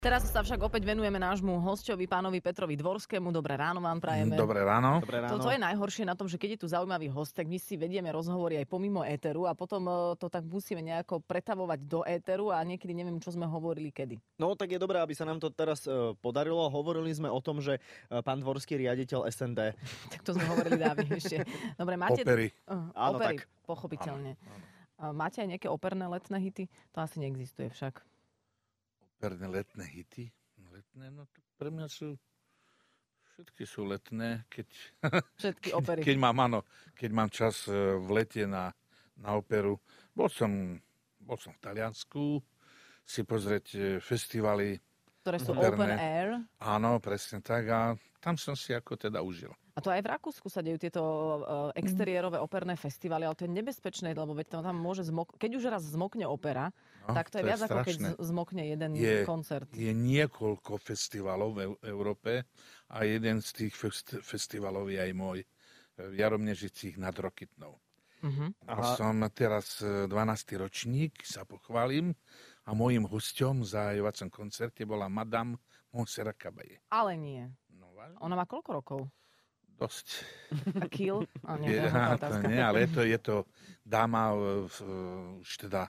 Teraz sa však opäť venujeme nášmu hosťovi, pánovi Petrovi Dvorskému. Dobré ráno vám prajeme. Dobré ráno. Dobré ráno. To je najhoršie na tom, že keď je tu zaujímavý host, tak my si vedieme rozhovory aj pomimo éteru a potom to tak musíme nejako pretavovať do éteru a niekedy neviem, čo sme hovorili kedy. No tak je dobré, aby sa nám to teraz podarilo. Hovorili sme o tom, že pán Dvorský riaditeľ SND. Tak to sme hovorili dávne ešte. Dobre, máte... Opery. Áno, opery, tak. pochopiteľne. Áno. Máte aj nejaké operné letné hity? To asi neexistuje však. Operné letné hity? Letné, no to pre mňa sú... Všetky sú letné, Všetky opery. keď mám čas v lete na operu. Bol som v Taliansku si pozrieť festivaly. Ktoré sú operné. open air. Áno, presne tak. A tam som si ako teda užil. A to aj v Rakúsku sa dejú tieto exteriérové operné festivaly, ale to je nebezpečné, lebo veď to tam môže keď už raz zmokne opera, tak to je viac ako keď zmokne jeden koncert. Je niekoľko festivalov v Európe a jeden z tých festivalov je aj môj v Jaromnežicích nad Rokytnou. A som teraz 12. ročník, sa pochválim, a môjim hosťom v zahajovacom koncerte bola Madame Montserrat Caballé. Ale nie. No, vážne? Ona má koľko rokov? Dosť. A kill? To nie, ale je to dáma už teda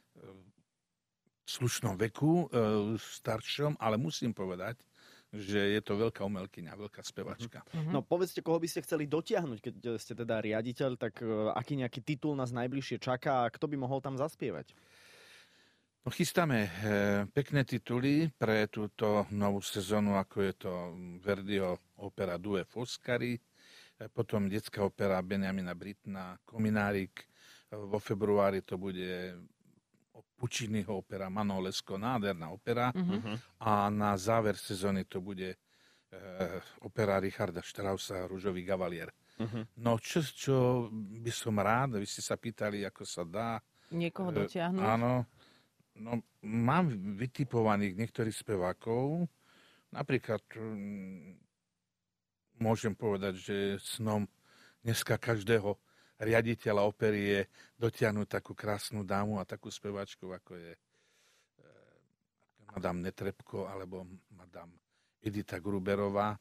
v slušnom veku, staršom, ale musím povedať, že je to veľká umelkyňa, veľká spevačka. No povedzte, koho by ste chceli dotiahnuť, keď ste teda riaditeľ, tak aký nejaký titul nás najbližšie čaká a kto by mohol tam zaspievať? No, chystáme pekné tituly pre túto novú sezónu, ako je to Verdiho opera Due Foscari, potom detská opera Benjamina Brittna, Kominárik, vo februári to bude Pucciniho opera Manolesko, nádherná opera, a na záver sezóny to bude opera Richarda Straussa Ružový gavalier. No čo by som rád, vy ste sa pýtali, ako sa dá niekoho dotiahnuť? Áno. No, mám vytipovaných niektorých spevákov. Napríklad môžem povedať, že snom dneska každého riaditeľa opery je dotiahnuť takú krásnu dámu a takú speváčku, ako je Madame Netrebko alebo Madame Edita Gruberová.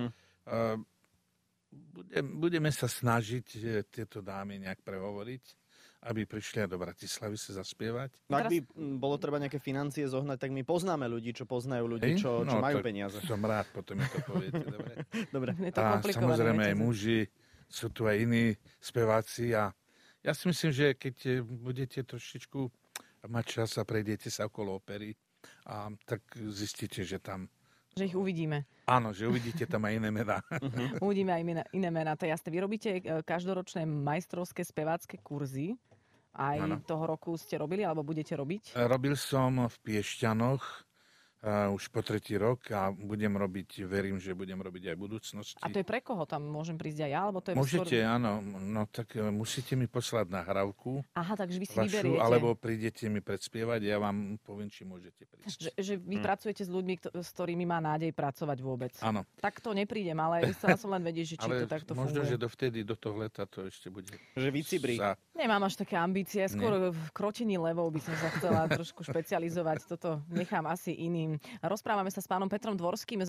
Budeme sa snažiť tieto dámy nejak prehovoriť, aby prišli do Bratislavy sa zaspievať. No, ak by bolo treba nejaké financie zohnať, tak my poznáme ľudí, čo poznajú ľudí, čo majú peniaze. Som rád, potom mi to poviete, dobre? Dobre. A samozrejme aj muži, sú tu aj iní speváci a ja si myslím, že keď budete trošičku mať čas a prejdete sa okolo opery, a tak zistíte, že tam... Že ich uvidíme. Áno, že uvidíte tam aj iné mená. Uvidíme aj iné mená. To je jasné. Vy robíte každoročné majstrovské spevácké kurzy. Aj toho roku ste robili, alebo budete robiť? Robil som v Piešťanoch už po 3. rok a verím, že budem robiť aj v budúcnosti. A to je pre koho? Tam môžem prísť aj ja? Alebo to je môžete, áno. No tak musíte mi poslať nahrávku. Aha, takže vy si vašu, vyberiete. alebo prídete mi predspievať, ja vám poviem, či môžete prísť. Že vy pracujete s ľuďmi, s ktorými má nádej pracovať vôbec. Áno. Tak to neprídem, ale chcela som len vedieť, že či to takto možno, funguje. že dovtedy, do toho leta to ešte bude. Že vycibrí. Nemám až také ambície. Skôr v krotení levou by som sa chcela trošku špecializovať. Toto nechám asi iným. Rozprávame sa s pánom Petrom Dvorským.